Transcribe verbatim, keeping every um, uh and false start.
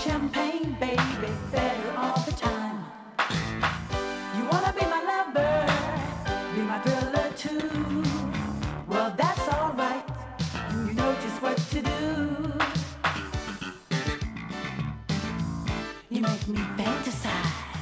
champagne, baby, better all the time. You wanna be my lover, be my thriller too. Well, that's alright, you know just what to do. You make me fantasize.